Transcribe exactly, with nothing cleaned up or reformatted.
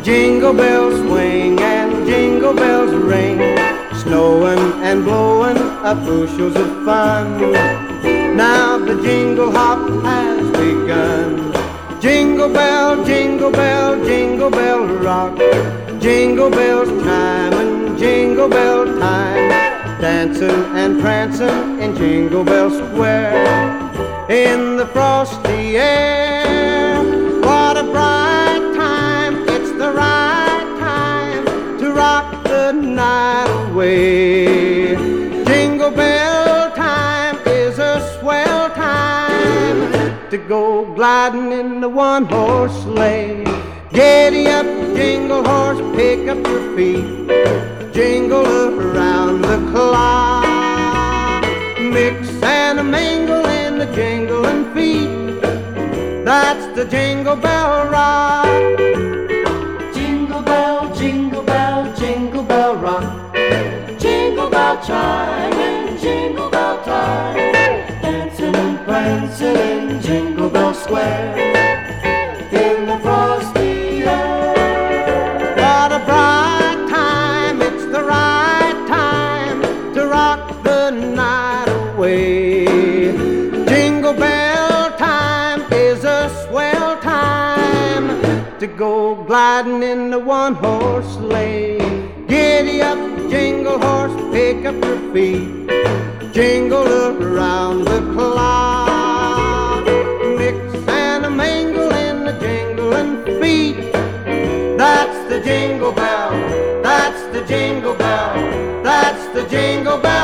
Jingle bells swing and jingle bells ring, snowing and blowing up bushels of fun. Now the jingle hop has begun. Jingle bell, jingle bell, jingle bell rock. Jingle bells chime and jingle bell time, dancing and prancing in Jingle Bell Square. In the frosty air, what a bright time. It's the right time to rock the night away. Jingle bell time is a swell time to go gliding in the one-horse sleigh. Giddy up, jingle horse, pick up your feet, jingle around the clock. Mix and a mingle in the jingling feet, that's the Jingle Bell Rock. Jingle bell, jingle bell, jingle bell rock. Jingle bell chime and jingle bell time, dancing and prancing in Jingle Bell Square. In the frosty air, what a bright time. It's the right time to rock the night away. Jingle bell time is a swell time to go gliding in the one-horse sleigh. Giddy up, jingle horse, pick up your feet, jingle around the clock. Mix and a mingle in the jingling feet, that's the Jingle Bell, that's the Jingle Bell, that's the Jingle Bell.